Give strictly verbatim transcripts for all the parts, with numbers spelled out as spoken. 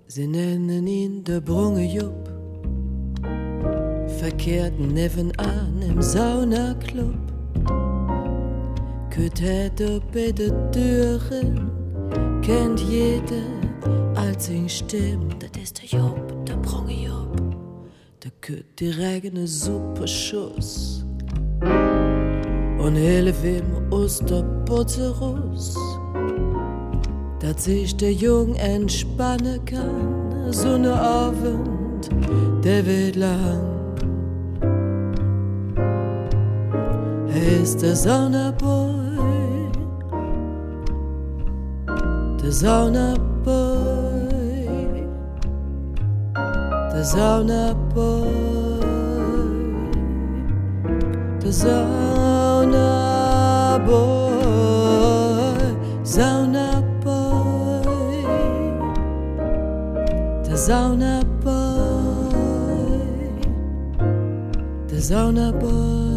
Sie nennen ihn der Brungejupp, verkehrt nebenan im Saunaclub. Kütt hätte bei der Türen, kennt jeder als ihn stimmt. Das ist der Jupp, der Brungejupp, der kütt die regene Superschuss. Und hele wem Osterbotterus, dass sich der Jung entspannen kann, so ne Abend, der wird lang. Er ist der Saunaboy, der Saunaboy, der Saunaboy, der Saunaboy, Saunaboy, der Saunaboy, der Saunaboy.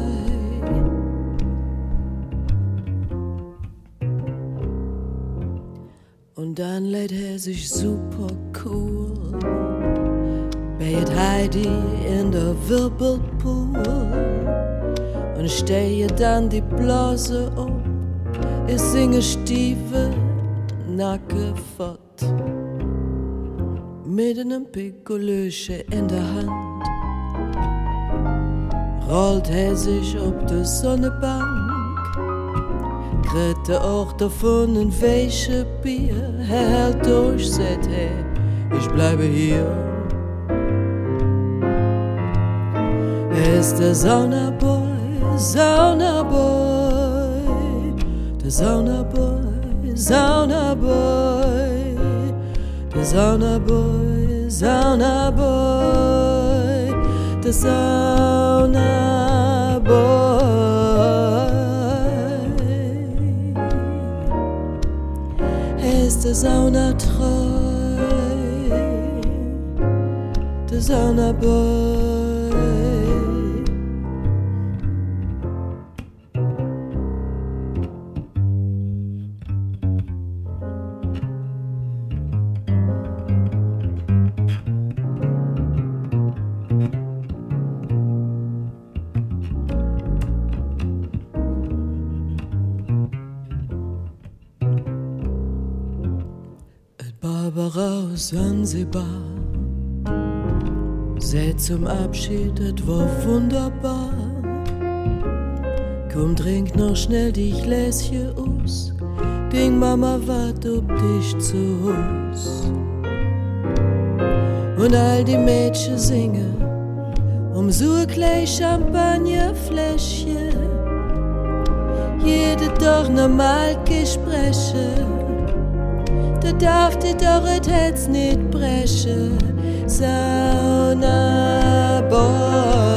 Und dann lädt er sich super cool bei Heidi in der Wirbelpool und stehe dann die Blase um, ich singe Stiefel, Nacke fort, mit einem Pikolöche in der Hand rollt er sich ob die Sonnebank. Kritte auch davon ein welche Bier, er hält durch, sagt er, ich bleibe hier. Er ist der Saunaboy, Saunaboy, der Saunaboy, Saunaboy, der Saunaboy, Saunaboy, der Saunaboy. Der Saunatreu, der Saunaboy. Barbara aus Sansibar, seh zum Abschied, es war wunderbar. Komm, trink noch schnell die Gläschen aus, Ding Mama wart ob dich zu Hus. Und all die Mädchen singen um so ein kleines Champagnerfläschchen, jede doch normal Gespräche. Da darf dir doch et Herz nicht brechen, Saunaboy.